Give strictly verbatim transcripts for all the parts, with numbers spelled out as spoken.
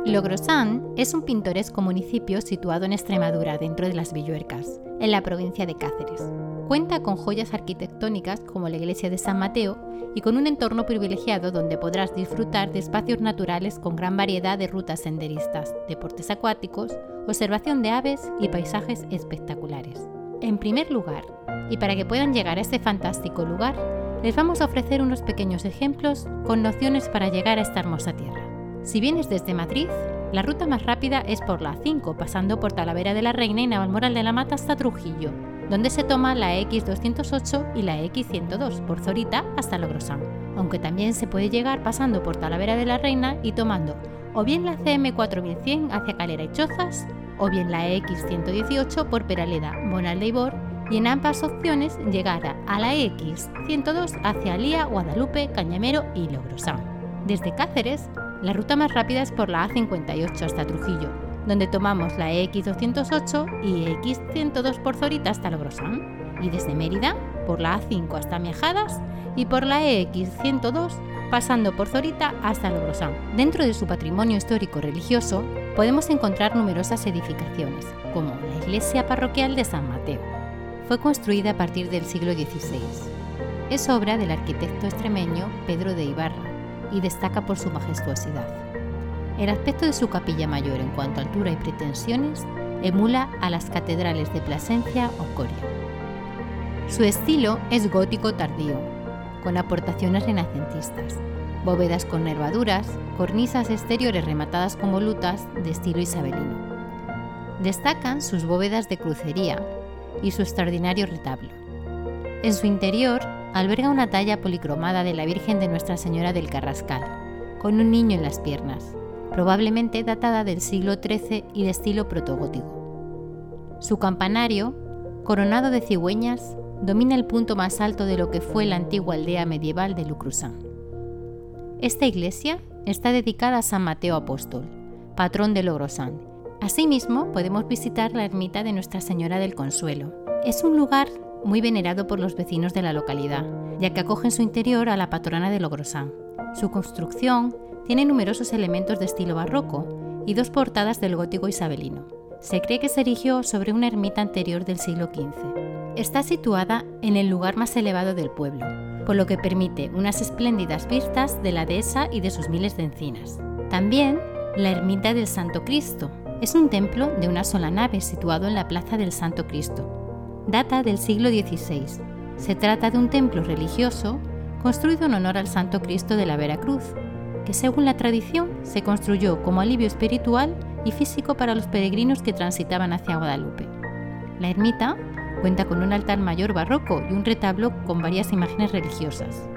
Logrosán es un pintoresco municipio situado en Extremadura, dentro de las Villuercas, en la provincia de Cáceres. Cuenta con joyas arquitectónicas como la iglesia de San Mateo y con un entorno privilegiado donde podrás disfrutar de espacios naturales con gran variedad de rutas senderistas, deportes acuáticos, observación de aves y paisajes espectaculares. En primer lugar, y para que puedan llegar a este fantástico lugar, les vamos a ofrecer unos pequeños ejemplos con nociones para llegar a esta hermosa tierra. Si vienes desde Madrid, la ruta más rápida es por la A cinco, pasando por Talavera de la Reina y Navalmoral de la Mata hasta Trujillo, donde se toma la equis doscientos ocho y la equis ciento dos por Zorita hasta Logrosán, aunque también se puede llegar pasando por Talavera de la Reina y tomando o bien la ce eme cuatro mil cien hacia Calera y Chozas, o bien la equis ciento dieciocho por Peraleda, Bonal de Ibor, y en ambas opciones llegar a la equis ciento dos hacia Alía, Guadalupe, Cañamero y Logrosán. Desde Cáceres, la ruta más rápida es por la A cincuenta y ocho hasta Trujillo, donde tomamos la equis doscientos ocho y equis ciento dos por Zorita hasta Logrosán, y desde Mérida por la A cinco hasta Miajadas y por la equis ciento dos pasando por Zorita hasta Logrosán. Dentro de su patrimonio histórico religioso podemos encontrar numerosas edificaciones, como la iglesia parroquial de San Mateo. Fue construida a partir del siglo dieciséis. Es obra del arquitecto extremeño Pedro de Ibarra y destaca por su majestuosidad. El aspecto de su capilla mayor en cuanto a altura y pretensiones emula a las catedrales de Plasencia o Coria. Su estilo es gótico tardío, con aportaciones renacentistas, bóvedas con nervaduras, cornisas exteriores rematadas con volutas de estilo isabelino. Destacan sus bóvedas de crucería y su extraordinario retablo. En su interior alberga una talla policromada de la Virgen de Nuestra Señora del Carrascal, con un niño en las piernas, probablemente datada del siglo trece y de estilo protogótico. Su campanario, coronado de cigüeñas, domina el punto más alto de lo que fue la antigua aldea medieval de Lucrusán. Esta iglesia está dedicada a San Mateo Apóstol, patrón de Logrosán. Asimismo, podemos visitar la ermita de Nuestra Señora del Consuelo. Es un lugar muy venerado por los vecinos de la localidad, ya que acoge en su interior a la patrona de Logrosán. Su construcción tiene numerosos elementos de estilo barroco y dos portadas del gótico isabelino. Se cree que se erigió sobre una ermita anterior del siglo quince. Está situada en el lugar más elevado del pueblo, por lo que permite unas espléndidas vistas de la dehesa y de sus miles de encinas. También la ermita del Santo Cristo. Es un templo de una sola nave situado en la plaza del Santo Cristo. Data del siglo dieciséis. Se trata de un templo religioso construido en honor al Santo Cristo de la Veracruz, que según la tradición se construyó como alivio espiritual y físico para los peregrinos que transitaban hacia Guadalupe. La ermita cuenta con un altar mayor barroco y un retablo con varias imágenes religiosas,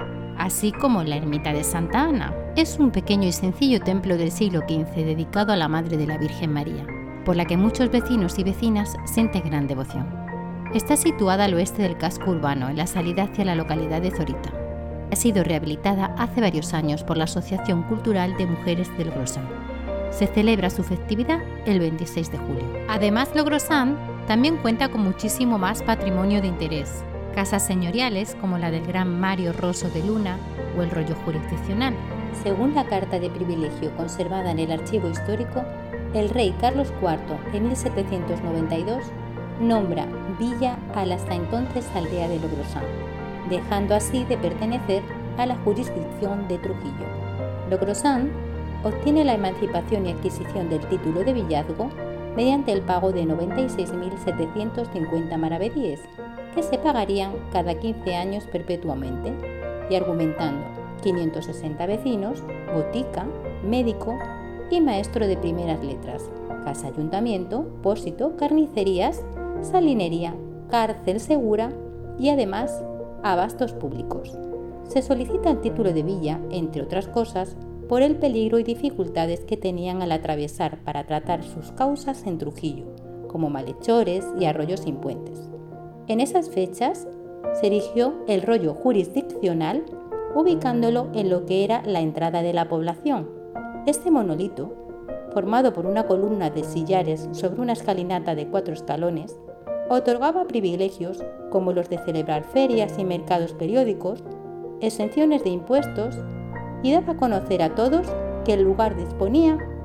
así como la ermita de Santa Ana. Es un pequeño y sencillo templo del siglo quince dedicado a la Madre de la Virgen María, por la que muchos vecinos y vecinas sienten gran devoción. Está situada al oeste del casco urbano, en la salida hacia la localidad de Zorita. Ha sido rehabilitada hace varios años por la Asociación Cultural de Mujeres de Logrosán. Se celebra su festividad el veintiséis de julio. Además, Logrosán también cuenta con muchísimo más patrimonio de interés. Casas señoriales como la del gran Mario Rosso de Luna o el rollo jurisdiccional. Según la carta de privilegio conservada en el archivo histórico, el rey Carlos cuarto en mil setecientos noventa y dos nombra villa a la hasta entonces aldea de Logrosán, dejando así de pertenecer a la jurisdicción de Trujillo. Logrosán obtiene la emancipación y adquisición del título de villazgo mediante el pago de noventa y seis mil setecientos cincuenta maravedíes, que se pagarían cada quince años perpetuamente, y argumentando quinientos sesenta vecinos, botica, médico y maestro de primeras letras, casa ayuntamiento, pósito, carnicerías, salinería, cárcel segura y además abastos públicos. Se solicita el título de villa, entre otras cosas, por el peligro y dificultades que tenían al atravesar para tratar sus causas en Trujillo, como malhechores y arroyos sin puentes. En esas fechas se erigió el rollo jurisdiccional, ubicándolo en lo que era la entrada de la población. Este monolito, formado por una columna de sillares sobre una escalinata de cuatro escalones, otorgaba privilegios como los de celebrar ferias y mercados periódicos, exenciones de impuestos, y daba a conocer a todos que el lugar disponía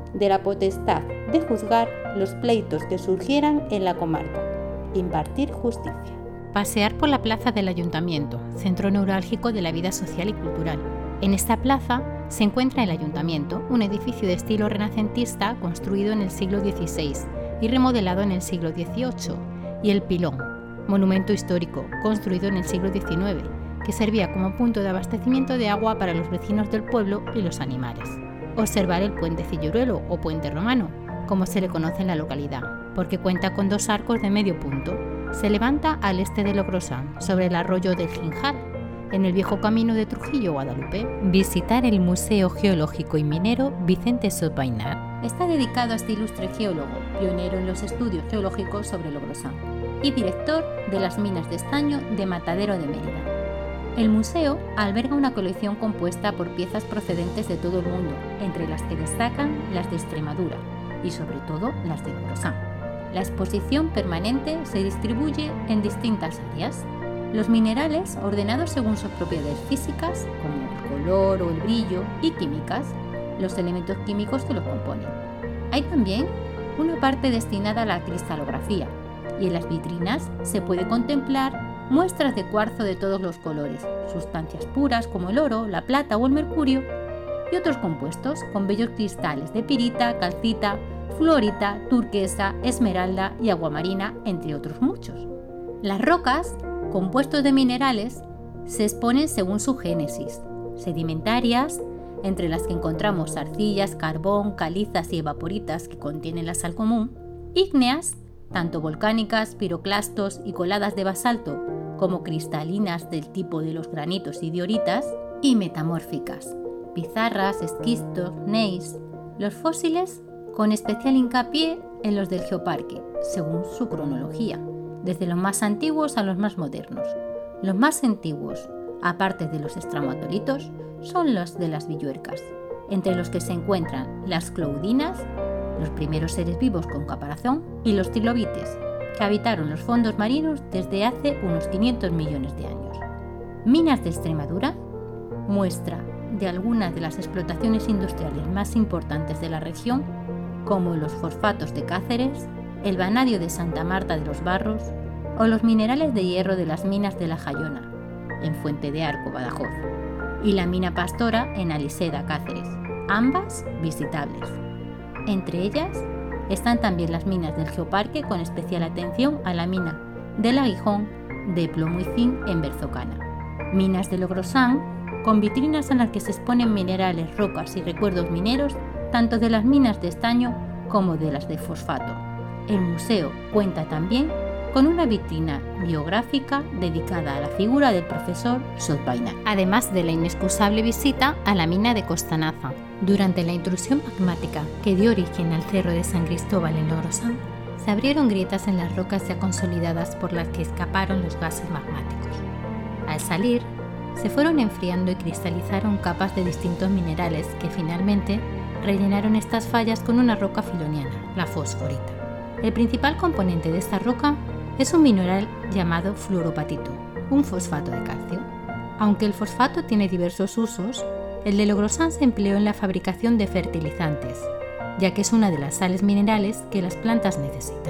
de la potestad de juzgar los pleitos que surgieran en la comarca, impartir justicia. Pasear por la plaza del Ayuntamiento, centro neurálgico de la vida social y cultural. En esta plaza se encuentra el Ayuntamiento, un edificio de estilo renacentista construido en el siglo dieciséis y remodelado en el siglo dieciocho, y el Pilón, monumento histórico construido en el siglo diecinueve, que servía como punto de abastecimiento de agua para los vecinos del pueblo y los animales. Observar el puente Cilluruelo o puente romano, como se le conoce en la localidad, porque cuenta con dos arcos de medio punto. Se levanta al este de Logrosán, sobre el arroyo del Ginjal, en el viejo camino de Trujillo-Guadalupe. Visitar el Museo Geológico y Minero Vicente Sotbainar. Está dedicado a este ilustre geólogo, pionero en los estudios geológicos sobre Logrosán y director de las minas de estaño de Matadero de Mérida. El museo alberga una colección compuesta por piezas procedentes de todo el mundo, entre las que destacan las de Extremadura y sobre todo las de Logrosán. La exposición permanente se distribuye en distintas áreas. Los minerales ordenados según sus propiedades físicas, como el color o el brillo, y químicas, los elementos químicos que los componen. Hay también una parte destinada a la cristalografía, y en las vitrinas se puede contemplar muestras de cuarzo de todos los colores, sustancias puras como el oro, la plata o el mercurio, y otros compuestos con bellos cristales de pirita, calcita, fluorita, turquesa, esmeralda y aguamarina, entre otros muchos. Las rocas, compuestos de minerales, se exponen según su génesis: sedimentarias, entre las que encontramos arcillas, carbón, calizas y evaporitas que contienen la sal común; ígneas, tanto volcánicas, piroclastos y coladas de basalto, como cristalinas del tipo de los granitos y dioritas; y metamórficas, pizarras, esquistos, gneiss. Los fósiles, con especial hincapié en los del Geoparque, según su cronología, desde los más antiguos a los más modernos. Los más antiguos, aparte de los estramatolitos, son los de las villuercas, entre los que se encuentran las cloudinas, los primeros seres vivos con caparazón, y los trilobites, que habitaron los fondos marinos desde hace unos quinientos millones de años. Minas de Extremadura, muestra de algunas de las explotaciones industriales más importantes de la región, como los fosfatos de Cáceres, el vanadio de Santa Marta de los Barros o los minerales de hierro de las minas de La Jayona, en Fuente de Arco, Badajoz, y la mina Pastora en Aliseda, Cáceres, ambas visitables. Entre ellas están también las minas del Geoparque, con especial atención a la mina del Aguijón de plomo y zinc en Berzocana. Minas de Logrosán, con vitrinas en las que se exponen minerales, rocas y recuerdos mineros, tanto de las minas de estaño como de las de fosfato. El museo cuenta también con una vitrina biográfica dedicada a la figura del profesor Sotbainar, además de la inexcusable visita a la mina de Costanaza. Durante la intrusión magmática que dio origen al cerro de San Cristóbal en Logrosán, se abrieron grietas en las rocas ya consolidadas por las que escaparon los gases magmáticos. Al salir, se fueron enfriando y cristalizaron capas de distintos minerales que finalmente rellenaron estas fallas con una roca filoniana, la fosforita. El principal componente de esta roca es un mineral llamado fluoropatito, un fosfato de calcio. Aunque el fosfato tiene diversos usos, el de Logrosán se empleó en la fabricación de fertilizantes, ya que es una de las sales minerales que las plantas necesitan.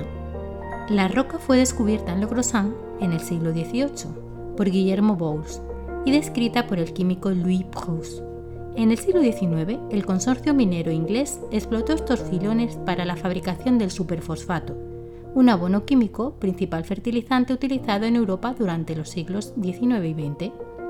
La roca fue descubierta en Logrosán en el siglo dieciocho por Guillermo Bouls y descrita por el químico Louis Proust. En el siglo diecinueve, el consorcio minero inglés explotó estos filones para la fabricación del superfosfato, un abono químico, principal fertilizante utilizado en Europa durante los siglos diecinueve y veinte.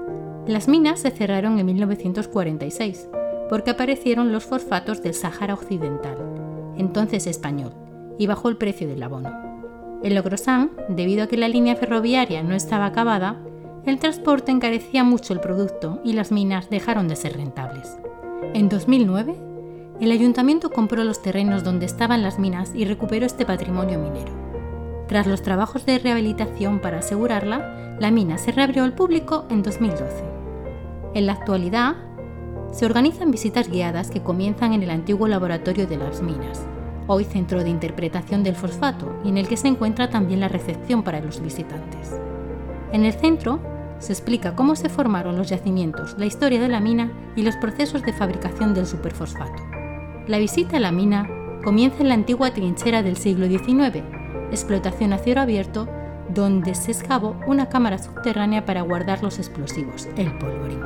Las minas se cerraron en mil novecientos cuarenta y seis, porque aparecieron los fosfatos del Sáhara Occidental, entonces español, y bajó el precio del abono. En Logrosán, debido a que la línea ferroviaria no estaba acabada, el transporte encarecía mucho el producto y las minas dejaron de ser rentables. En dos mil nueve, el ayuntamiento compró los terrenos donde estaban las minas y recuperó este patrimonio minero. Tras los trabajos de rehabilitación para asegurarla, la mina se reabrió al público en dos mil doce. En la actualidad, se organizan visitas guiadas que comienzan en el antiguo laboratorio de las minas, hoy centro de interpretación del fosfato, y en el que se encuentra también la recepción para los visitantes. En el centro se explica cómo se formaron los yacimientos, la historia de la mina y los procesos de fabricación del superfosfato. La visita a la mina comienza en la antigua trinchera del siglo diecinueve, explotación a cielo abierto, donde se excavó una cámara subterránea para guardar los explosivos, el polvorín.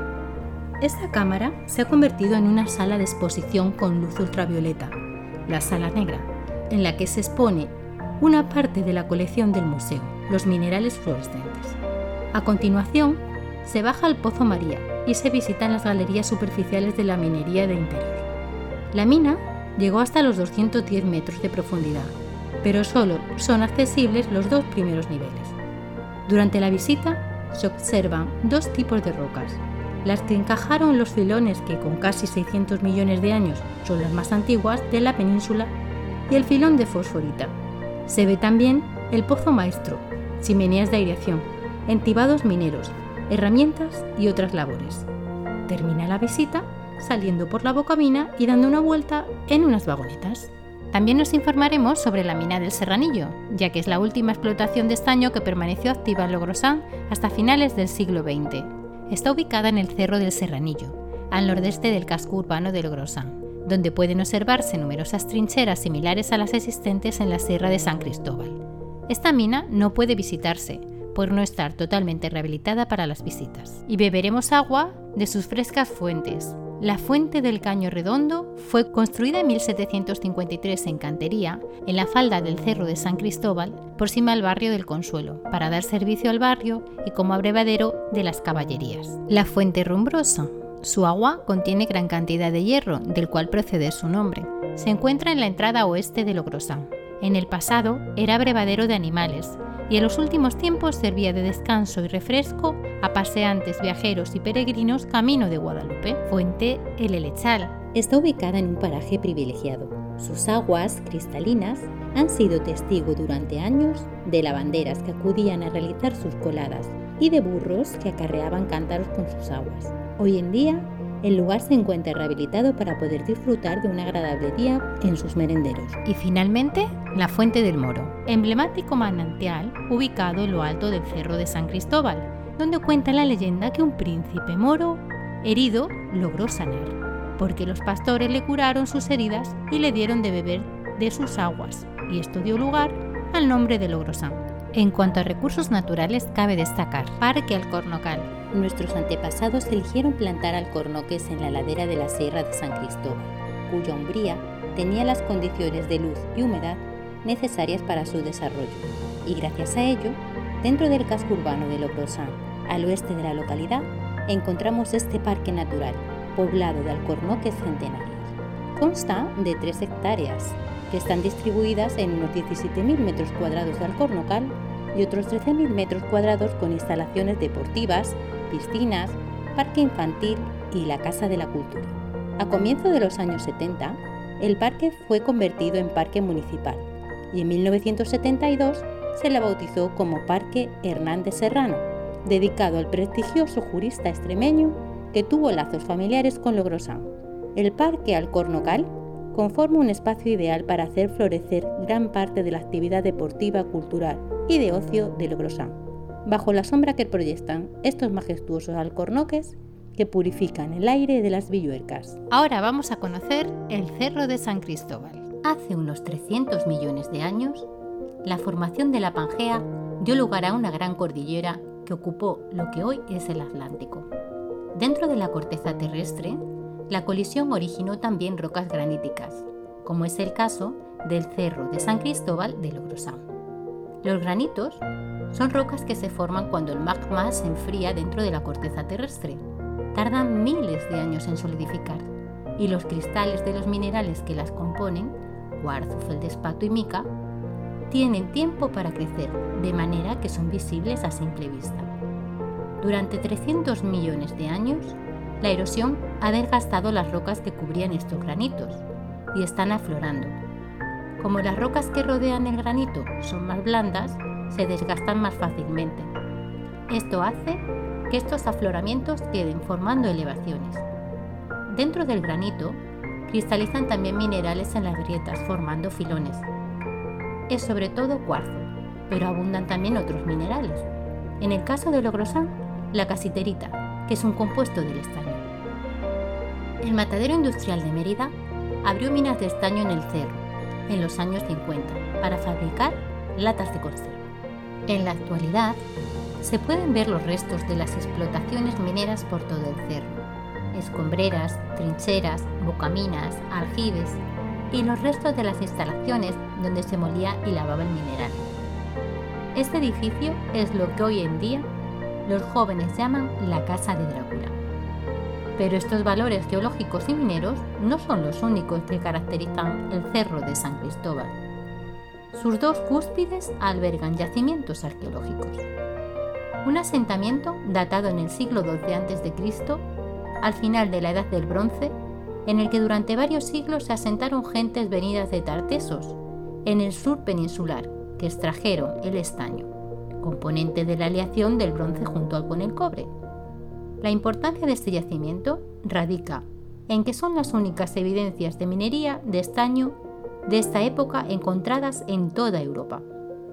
Esta cámara se ha convertido en una sala de exposición con luz ultravioleta, la Sala Negra, en la que se expone una parte de la colección del museo, los minerales fluorescentes. A continuación, se baja al Pozo María y se visitan las galerías superficiales de la minería de interior. La mina llegó hasta los doscientos diez metros de profundidad, pero solo son accesibles los dos primeros niveles. Durante la visita se observan dos tipos de rocas, las que encajaron los filones que con casi seiscientos millones de años son las más antiguas de la península y el filón de fosforita. Se ve también el pozo maestro, chimeneas de aireación, entibados mineros, herramientas y otras labores. Termina la visita saliendo por la bocamina y dando una vuelta en unas vagonetas. También nos informaremos sobre la mina del Serranillo, ya que es la última explotación de estaño que permaneció activa en Logrosán hasta finales del siglo veinte. Está ubicada en el Cerro del Serranillo, al nordeste del casco urbano de Logrosán, donde pueden observarse numerosas trincheras similares a las existentes en la Sierra de San Cristóbal. Esta mina no puede visitarse, por no estar totalmente rehabilitada para las visitas, y beberemos agua de sus frescas fuentes. La Fuente del Caño Redondo fue construida en mil setecientos cincuenta y tres en cantería, en la falda del Cerro de San Cristóbal, próxima al barrio del Consuelo, para dar servicio al barrio y como abrevadero de las caballerías. La Fuente Rumbrosa. Su agua contiene gran cantidad de hierro, del cual procede su nombre. Se encuentra en la entrada oeste de Logrosán. En el pasado era abrevadero de animales y en los últimos tiempos servía de descanso y refresco a paseantes, viajeros y peregrinos camino de Guadalupe. Fuente El Helechal. Está ubicada en un paraje privilegiado. Sus aguas cristalinas han sido testigo durante años de lavanderas que acudían a realizar sus coladas y de burros que acarreaban cántaros con sus aguas. Hoy en día, el lugar se encuentra rehabilitado para poder disfrutar de un agradable día en sus merenderos. Y finalmente, la Fuente del Moro, emblemático manantial ubicado en lo alto del Cerro de San Cristóbal, donde cuenta la leyenda que un príncipe moro, herido, logró sanar, porque los pastores le curaron sus heridas y le dieron de beber de sus aguas, y esto dio lugar al nombre de Logrosán. En cuanto a recursos naturales, cabe destacar Parque Alcornocal. Nuestros antepasados eligieron plantar alcornoques en la ladera de la Sierra de San Cristóbal, cuya umbría tenía las condiciones de luz y humedad necesarias para su desarrollo, y gracias a ello, dentro del casco urbano de Logrosán, al oeste de la localidad, encontramos este parque natural, poblado de alcornoques centenarios. Consta de tres hectáreas, que están distribuidas en unos diecisiete mil metros cuadrados de alcornocal y otros trece mil metros cuadrados con instalaciones deportivas, piscinas, parque infantil y la Casa de la Cultura. A comienzos de los años setenta, el parque fue convertido en parque municipal y en mil novecientos setenta y dos se le bautizó como Parque Hernández Serrano, dedicado al prestigioso jurista extremeño que tuvo lazos familiares con Logrosán. El Parque Alcornocal conforma un espacio ideal para hacer florecer gran parte de la actividad deportiva, cultural y de ocio de Logrosán, bajo la sombra que proyectan estos majestuosos alcornoques que purifican el aire de las Villuercas. Ahora vamos a conocer el Cerro de San Cristóbal. Hace unos trescientos millones de años, la formación de la Pangea dio lugar a una gran cordillera que ocupó lo que hoy es el Atlántico. Dentro de la corteza terrestre, la colisión originó también rocas graníticas, como es el caso del Cerro de San Cristóbal de Logrosán. Los granitos son rocas que se forman cuando el magma se enfría dentro de la corteza terrestre. Tardan miles de años en solidificar, y los cristales de los minerales que las componen, cuarzo, feldespato y mica, tienen tiempo para crecer, de manera que son visibles a simple vista. Durante trescientos millones de años, la erosión ha desgastado las rocas que cubrían estos granitos y están aflorando. Como las rocas que rodean el granito son más blandas, se desgastan más fácilmente. Esto hace que estos afloramientos queden formando elevaciones. Dentro del granito, cristalizan también minerales en las grietas formando filones. Es sobre todo cuarzo, pero abundan también otros minerales. En el caso de Logrosán, la casiterita, que es un compuesto del estaño. El matadero industrial de Mérida abrió minas de estaño en el Cerro, en los años cincuenta, para fabricar latas de conserva. En la actualidad, se pueden ver los restos de las explotaciones mineras por todo el cerro: escombreras, trincheras, bocaminas, aljibes y los restos de las instalaciones donde se molía y lavaba el mineral. Este edificio es lo que hoy en día los jóvenes llaman la Casa de Drácula. Pero estos valores geológicos y mineros no son los únicos que caracterizan el Cerro de San Cristóbal. Sus dos cúspides albergan yacimientos arqueológicos. Un asentamiento datado en el siglo doce antes de Cristo, al final de la Edad del Bronce, en el que durante varios siglos se asentaron gentes venidas de Tartesos, en el sur peninsular, que extrajeron el estaño, componente de la aleación del bronce junto con el cobre. La importancia de este yacimiento radica en que son las únicas evidencias de minería de estaño de esta época encontradas en toda Europa.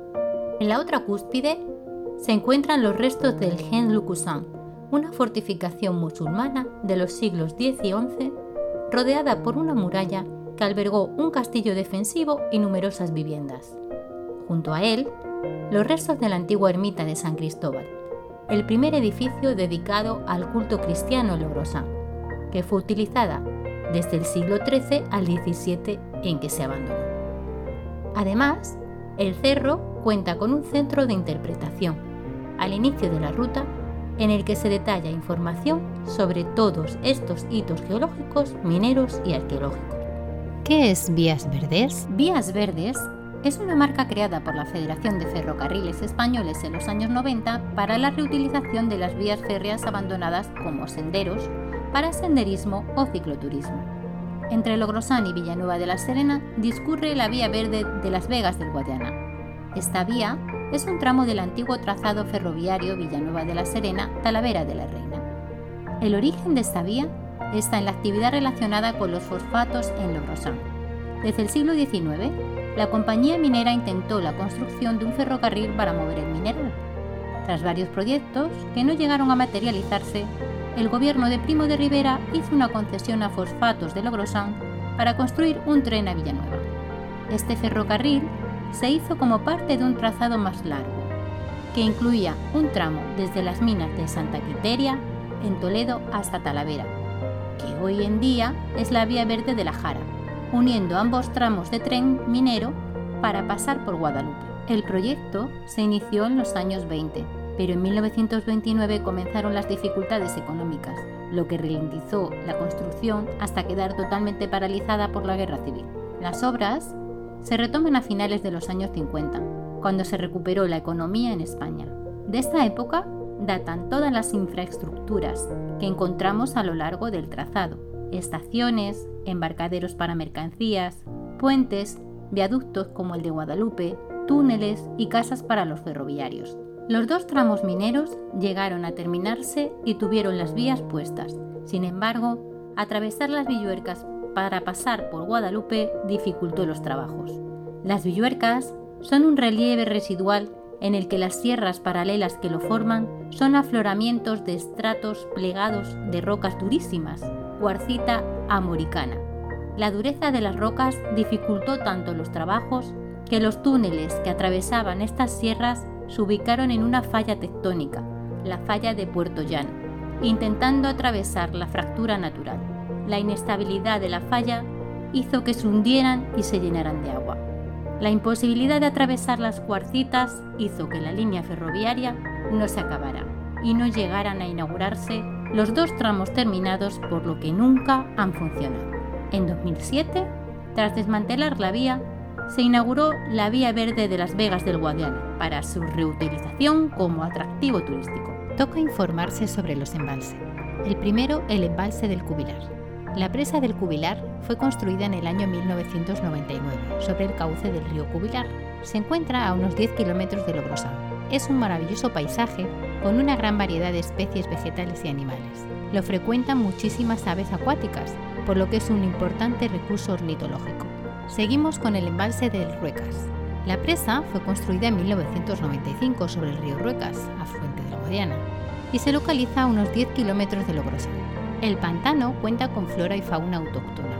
En la otra cúspide se encuentran los restos del Gen Lucusan, una fortificación musulmana de los siglos diez y once, rodeada por una muralla que albergó un castillo defensivo y numerosas viviendas. Junto a él, los restos de la antigua ermita de San Cristóbal, el primer edificio dedicado al culto cristiano en Logrosán, que fue utilizada desde el siglo trece al diecisiete, en que se abandonó. Además, el cerro cuenta con un centro de interpretación, al inicio de la ruta, en el que se detalla información sobre todos estos hitos geológicos, mineros y arqueológicos. ¿Qué es Vías Verdes? Vías Verdes es una marca creada por la Federación de Ferrocarriles Españoles en los años noventa para la reutilización de las vías férreas abandonadas como senderos para senderismo o cicloturismo. Entre Logrosán y Villanueva de la Serena discurre la Vía Verde de Las Vegas del Guadiana. Esta vía es un tramo del antiguo trazado ferroviario Villanueva de la Serena-Talavera de la Reina. El origen de esta vía está en la actividad relacionada con los fosfatos en Logrosán. Desde el siglo diecinueve, la compañía minera intentó la construcción de un ferrocarril para mover el mineral. Tras varios proyectos que no llegaron a materializarse, el gobierno de Primo de Rivera hizo una concesión a Fosfatos de Logrosán para construir un tren a Villanueva. Este ferrocarril se hizo como parte de un trazado más largo, que incluía un tramo desde las minas de Santa Quiteria, en Toledo, hasta Talavera, que hoy en día es la Vía Verde de la Jara, uniendo ambos tramos de tren minero para pasar por Guadalupe. El proyecto se inició en los años veinte, pero en mil novecientos veintinueve comenzaron las dificultades económicas, lo que ralentizó la construcción hasta quedar totalmente paralizada por la guerra civil. Las obras se retoman a finales de los años cincuenta, cuando se recuperó la economía en España. De esta época datan todas las infraestructuras que encontramos a lo largo del trazado: estaciones, embarcaderos para mercancías, puentes, viaductos como el de Guadalupe, túneles y casas para los ferroviarios. Los dos tramos mineros llegaron a terminarse y tuvieron las vías puestas. Sin embargo, atravesar las Villuercas para pasar por Guadalupe dificultó los trabajos. Las Villuercas son un relieve residual en el que las sierras paralelas que lo forman son afloramientos de estratos plegados de rocas durísimas, cuarcita amoricana. La dureza de las rocas dificultó tanto los trabajos que los túneles que atravesaban estas sierras se ubicaron en una falla tectónica, la falla de Puerto Llano, intentando atravesar la fractura natural. La inestabilidad de la falla hizo que se hundieran y se llenaran de agua. La imposibilidad de atravesar las cuarcitas hizo que la línea ferroviaria no se acabara y no llegaran a inaugurarse los dos tramos terminados, por lo que nunca han funcionado. En dos mil siete, tras desmantelar la vía, se inauguró la Vía Verde de Las Vegas del Guadiana para su reutilización como atractivo turístico. Toca informarse sobre los embalses. El primero, el embalse del Cubilar. La presa del Cubilar fue construida en el año mil novecientos noventa y nueve sobre el cauce del río Cubilar. Se encuentra a unos diez kilómetros de Logrosán. Es un maravilloso paisaje con una gran variedad de especies vegetales y animales. Lo frecuentan muchísimas aves acuáticas, por lo que es un importante recurso ornitológico. Seguimos con el embalse del Ruecas. La presa fue construida en mil novecientos noventa y cinco sobre el río Ruecas, afluente del Guadiana, y se localiza a unos diez kilómetros de Logrosán. El pantano cuenta con flora y fauna autóctona.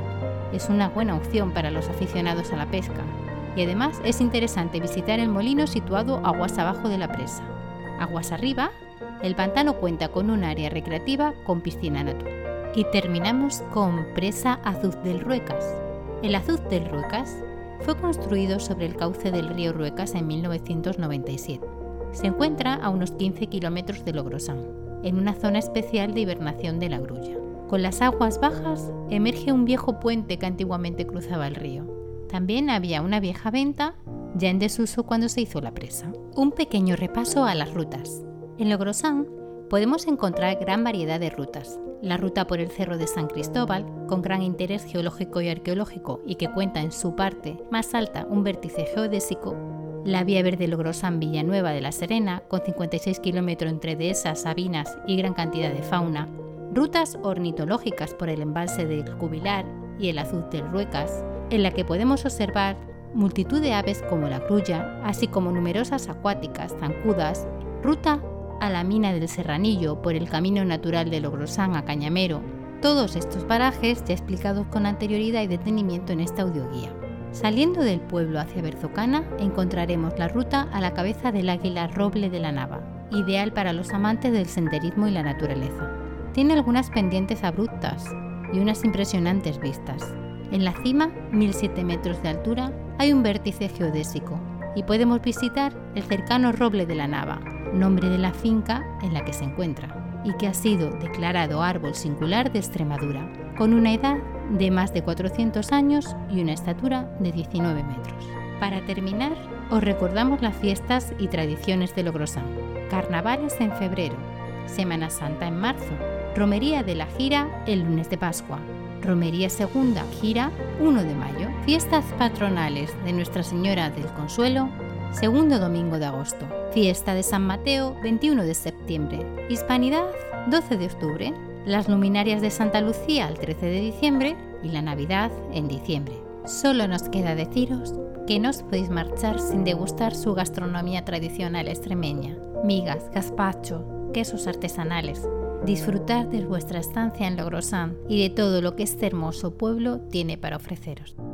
es una buena opción para los aficionados a la pesca. Y además es interesante visitar el molino situado aguas abajo de la presa. Aguas arriba, el pantano cuenta con un área recreativa con piscina natural. Y terminamos con Presa Azuz del Ruecas. El Azuz del Ruecas fue construido sobre el cauce del río Ruecas en mil novecientos noventa y siete. Se encuentra a unos quince kilómetros de Logrosán, en una zona especial de hibernación de la grulla. Con las aguas bajas emerge un viejo puente que antiguamente cruzaba el río. También había una vieja venta, ya en desuso cuando se hizo la presa. Un pequeño repaso a las rutas. En Logrosán podemos encontrar gran variedad de rutas. La ruta por el Cerro de San Cristóbal, con gran interés geológico y arqueológico y que cuenta en su parte más alta un vértice geodésico. La Vía Verde Logrosán-Villanueva de la Serena, con cincuenta y seis kilómetros entre dehesas, sabinas y gran cantidad de fauna. Rutas ornitológicas por el embalse del Cubilar y el Azuz del Ruecas, en la que podemos observar multitud de aves como la grulla, así como numerosas acuáticas, zancudas. Ruta a la mina del Serranillo por el camino natural de Logrosán a Cañamero. Todos estos parajes ya explicados con anterioridad y detenimiento en esta audioguía. Saliendo del pueblo hacia Berzocana encontraremos la ruta a la cabeza del Águila Roble de la Nava, ideal para los amantes del senderismo y la naturaleza. Tiene algunas pendientes abruptas y unas impresionantes vistas. En la cima, mil siete metros de altura, hay un vértice geodésico y podemos visitar el cercano Roble de la Nava, nombre de la finca en la que se encuentra, y que ha sido declarado árbol singular de Extremadura, con una edad de más de cuatrocientos años y una estatura de diecinueve metros. Para terminar, os recordamos las fiestas y tradiciones de Logrosán. Carnavales en febrero, Semana Santa en marzo, Romería de la Gira el lunes de Pascua, Romería Segunda Gira uno de mayo, Fiestas patronales de Nuestra Señora del Consuelo, segundo domingo de agosto, Fiesta de San Mateo veintiuno de septiembre, Hispanidad doce de octubre, las luminarias de Santa Lucía el trece de diciembre y la Navidad en diciembre. Solo nos queda deciros que no os podéis marchar sin degustar su gastronomía tradicional extremeña, migas, gazpacho, quesos artesanales. Disfrutar de vuestra estancia en Logrosán y de todo lo que este hermoso pueblo tiene para ofreceros.